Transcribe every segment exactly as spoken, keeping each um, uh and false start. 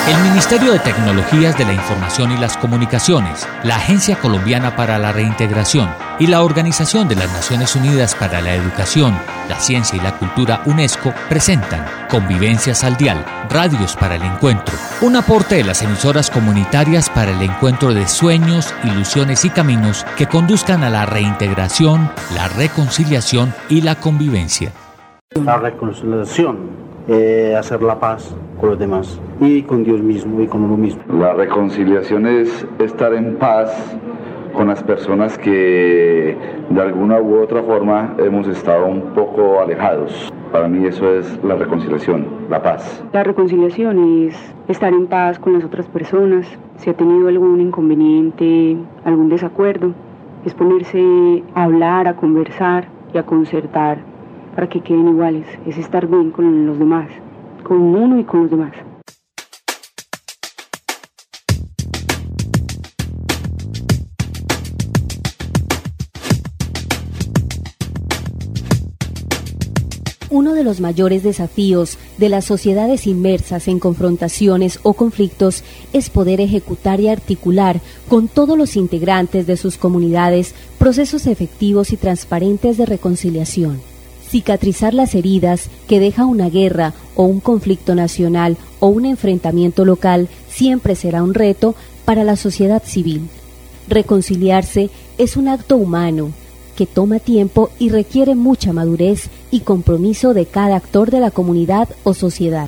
El Ministerio de Tecnologías de la Información y las Comunicaciones, la Agencia Colombiana para la Reintegración y la Organización de las Naciones Unidas para la Educación, la Ciencia y la Cultura UNESCO presentan Convivencias al Dial, Radios para el Encuentro, un aporte de las emisoras comunitarias para el encuentro de sueños, ilusiones y caminos que conduzcan a la reintegración, la reconciliación y la convivencia. La reconciliación, eh, hacer la paz con los demás y con Dios mismo y con uno mismo. La reconciliación es estar en paz con las personas que de alguna u otra forma hemos estado un poco alejados. Para mí eso es la reconciliación, la paz. La reconciliación es estar en paz con las otras personas. Si ha tenido algún inconveniente, algún desacuerdo, es ponerse a hablar, a conversar y a concertar para que queden iguales. Es estar bien con los demás, con uno y con los demás. Uno de los mayores desafíos de las sociedades inmersas en confrontaciones o conflictos es poder ejecutar y articular con todos los integrantes de sus comunidades procesos efectivos y transparentes de reconciliación. Cicatrizar las heridas que deja una guerra o un conflicto nacional o un enfrentamiento local siempre será un reto para la sociedad civil. Reconciliarse es un acto humano que toma tiempo y requiere mucha madurez y compromiso de cada actor de la comunidad o sociedad.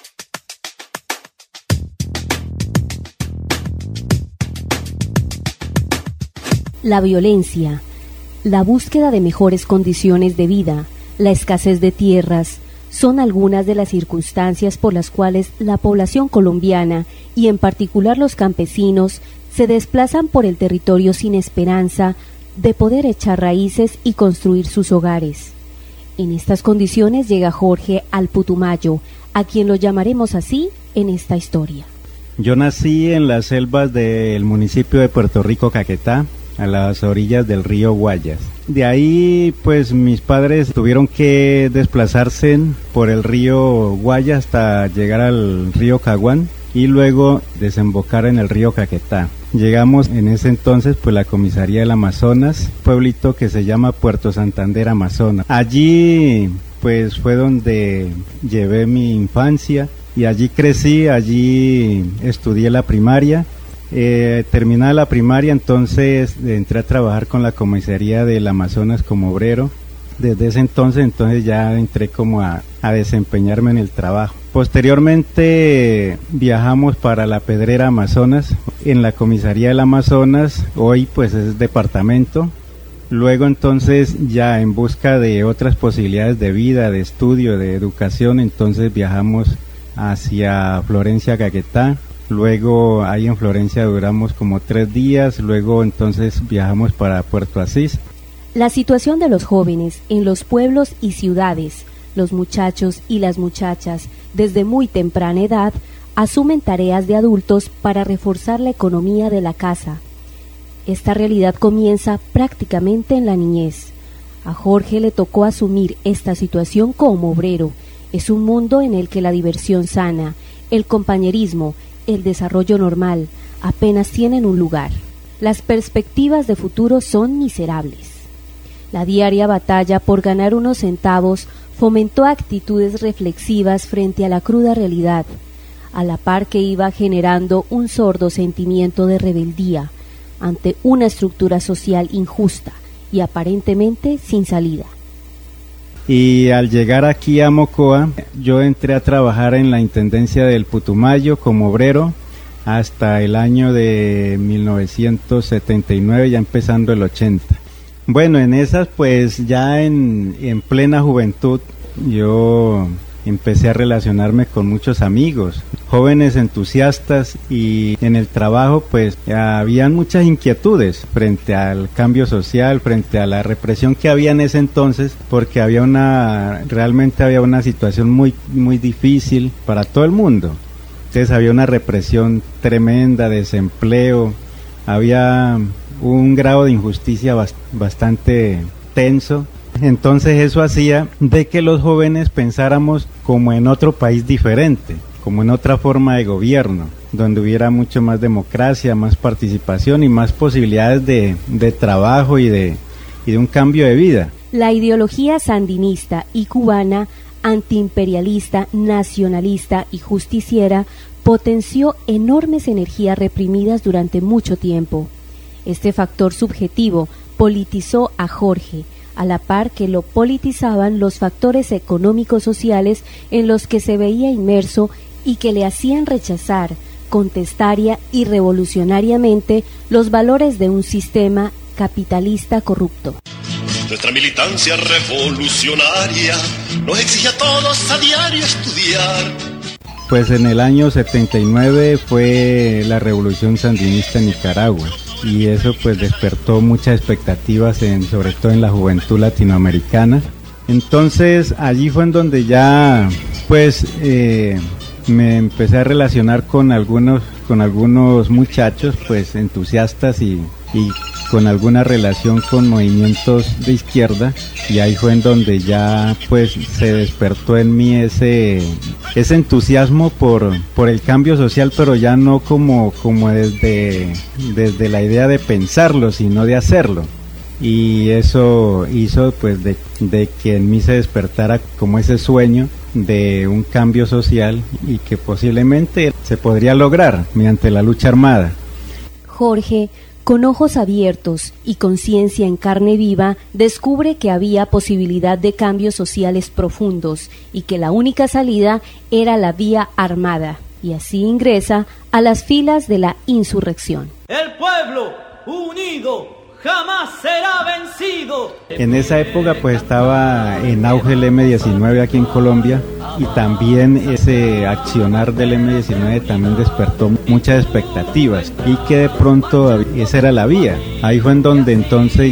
La violencia, la búsqueda de mejores condiciones de vida, la escasez de tierras, son algunas de las circunstancias por las cuales la población colombiana, y en particular los campesinos, se desplazan por el territorio sin esperanza de poder echar raíces y construir sus hogares. En estas condiciones llega Jorge al Putumayo, a quien lo llamaremos así en esta historia. Yo nací en las selvas del municipio de Puerto Rico, Caquetá, a las orillas del río Guayas. De ahí, pues, mis padres tuvieron que desplazarse por el río Guayas hasta llegar al río Caguán y luego desembocar en el río Caquetá. Llegamos en ese entonces, pues, la comisaría del Amazonas, pueblito que se llama Puerto Santander, Amazonas. Allí, pues, fue donde llevé mi infancia y allí crecí, allí estudié la primaria. Eh, terminada la primaria, entonces entré a trabajar con la comisaría del Amazonas como obrero. Desde ese entonces, entonces ya entré como a, a desempeñarme en el trabajo. Posteriormente viajamos para la Pedrera Amazonas, en la comisaría del Amazonas, hoy pues es departamento. Luego entonces ya en busca de otras posibilidades de vida, de estudio, de educación, entonces viajamos hacia Florencia, Caquetá. Luego ahí en Florencia duramos como tres días, luego entonces viajamos para Puerto Asís. La situación de los jóvenes en los pueblos y ciudades, los muchachos y las muchachas, desde muy temprana edad, asumen tareas de adultos para reforzar la economía de la casa. Esta realidad comienza prácticamente en la niñez. A Jorge le tocó asumir esta situación como obrero. Es un mundo en el que la diversión sana, el compañerismo, el desarrollo normal apenas tienen un lugar. Las perspectivas de futuro son miserables. La diaria batalla por ganar unos centavos fomentó actitudes reflexivas frente a la cruda realidad, a la par que iba generando un sordo sentimiento de rebeldía ante una estructura social injusta y aparentemente sin salida. Y al llegar aquí a Mocoa, yo entré a trabajar en la Intendencia del Putumayo como obrero hasta el año de mil novecientos setenta y nueve, ya empezando el ochenta. Bueno, en esas pues ya en, en plena juventud yo empecé a relacionarme con muchos amigos, jóvenes entusiastas, y en el trabajo pues habían muchas inquietudes frente al cambio social, frente a la represión que había en ese entonces, porque había una, realmente había una situación muy, muy difícil para todo el mundo. Entonces había una represión tremenda, desempleo, había un grado de injusticia bastante tenso. Entonces eso hacía de que los jóvenes pensáramos como en otro país diferente, como en otra forma de gobierno, donde hubiera mucho más democracia, más participación y más posibilidades de, de trabajo y de, y de un cambio de vida. La ideología sandinista y cubana, antiimperialista, nacionalista y justiciera, potenció enormes energías reprimidas durante mucho tiempo. Este factor subjetivo politizó a Jorge, a la par que lo politizaban los factores económicos sociales en los que se veía inmerso y que le hacían rechazar contestaria y revolucionariamente los valores de un sistema capitalista corrupto. Nuestra militancia revolucionaria nos exige a todos a diario estudiar. Pues en el año setenta y nueve fue la revolución sandinista en Nicaragua y eso pues despertó muchas expectativas, en, sobre todo en la juventud latinoamericana. Entonces allí fue en donde ya pues eh, me empecé a relacionar con algunos, con algunos muchachos pues entusiastas y, y con alguna relación con movimientos de izquierda, y ahí fue en donde ya pues se despertó en mí ese ese entusiasmo por por el cambio social, pero ya no como como desde desde la idea de pensarlo, sino de hacerlo. Y eso hizo pues de, de que en mí se despertara como ese sueño de un cambio social y que posiblemente se podría lograr mediante la lucha armada. Jorge, con ojos abiertos y conciencia en carne viva, descubre que había posibilidad de cambios sociales profundos y que la única salida era la vía armada, y así ingresa a las filas de la insurrección. El pueblo unido jamás será vencido. En esa época pues estaba en auge el eme diecinueve aquí en Colombia, y también ese accionar del eme diecinueve también despertó muchas expectativas y que de pronto esa era la vía. Ahí fue en donde entonces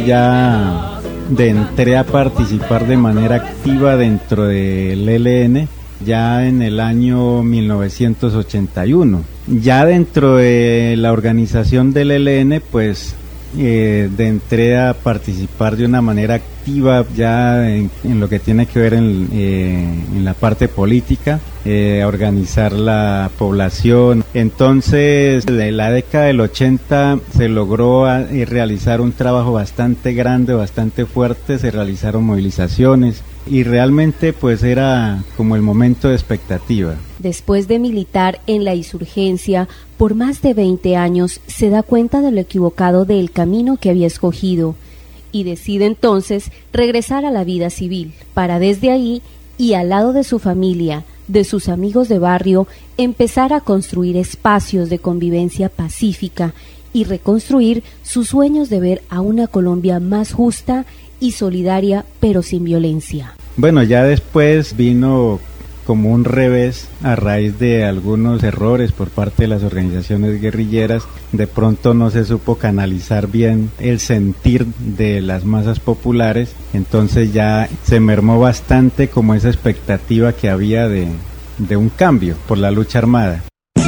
ya de entré a participar de manera activa dentro del ele ene ya en el año mil novecientos ochenta y uno. Ya dentro de la organización del ele ene pues Eh, de entré a participar de una manera activa ya en, en lo que tiene que ver en, eh, en la parte política, eh, a organizar la población. Entonces, en la década del ochenta se logró a, eh, realizar un trabajo bastante grande, bastante fuerte, se realizaron movilizaciones y realmente pues era como el momento de expectativa. Después de militar en la insurgencia por más de veinte años, se da cuenta de lo equivocado del camino que había escogido y decide entonces regresar a la vida civil, para desde ahí y al lado de su familia, de sus amigos de barrio, empezar a construir espacios de convivencia pacífica y reconstruir sus sueños de ver a una Colombia más justa y solidaria, pero sin violencia. Bueno, ya después vino como un revés a raíz de algunos errores por parte de las organizaciones guerrilleras. De pronto no se supo canalizar bien el sentir de las masas populares, entonces ya se mermó bastante como esa expectativa que había de, de un cambio por la lucha armada.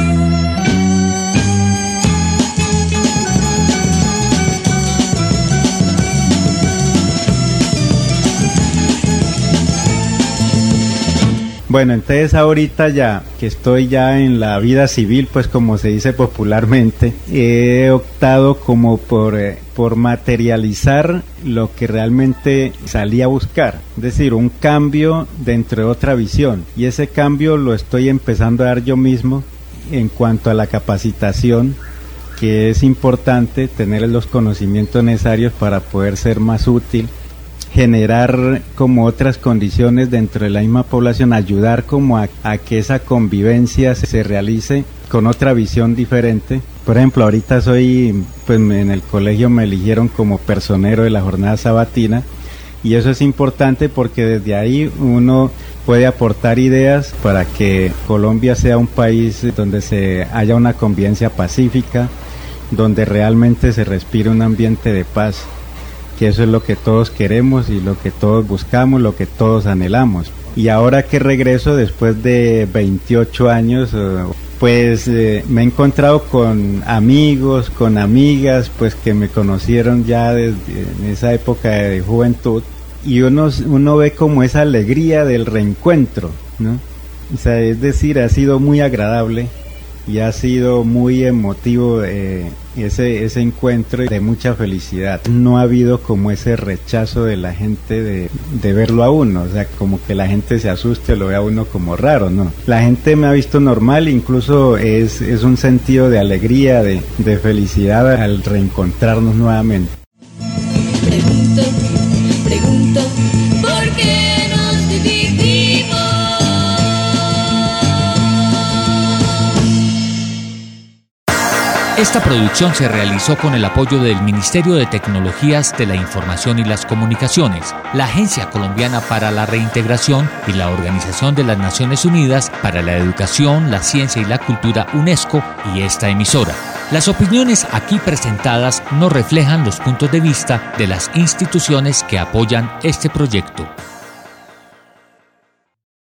Bueno, entonces ahorita ya que estoy ya en la vida civil, pues como se dice popularmente, he optado como por, eh, por materializar lo que realmente salí a buscar, es decir, un cambio dentro de otra visión, y ese cambio lo estoy empezando a dar yo mismo en cuanto a la capacitación, que es importante tener los conocimientos necesarios para poder ser más útil, generar como otras condiciones dentro de la misma población, ayudar como a, a que esa convivencia se, se realice con otra visión diferente. Por ejemplo, ahorita soy, pues en el colegio me eligieron como personero de la jornada sabatina, y eso es importante porque desde ahí uno puede aportar ideas para que Colombia sea un país donde se haya una convivencia pacífica, donde realmente se respire un ambiente de paz, que eso es lo que todos queremos y lo que todos buscamos, lo que todos anhelamos. Y ahora que regreso después de veintiocho años, pues eh, me he encontrado con amigos, con amigas, pues que me conocieron ya desde en esa época de juventud, y uno, uno ve como esa alegría del reencuentro, ¿no? O sea, es decir, ha sido muy agradable y ha sido muy emotivo eh, ese ese encuentro de mucha felicidad. No ha habido como ese rechazo de la gente de, de verlo a uno, o sea, como que la gente se asuste o lo vea a uno como raro, ¿no? La gente me ha visto normal, incluso es, es un sentido de alegría, de, de felicidad al reencontrarnos nuevamente. Pregunto, pregunto, ¿por qué nos dividimos? Esta producción se realizó con el apoyo del Ministerio de Tecnologías de la Información y las Comunicaciones, la Agencia Colombiana para la Reintegración y la Organización de las Naciones Unidas para la Educación, la Ciencia y la Cultura UNESCO y esta emisora. Las opiniones aquí presentadas no reflejan los puntos de vista de las instituciones que apoyan este proyecto.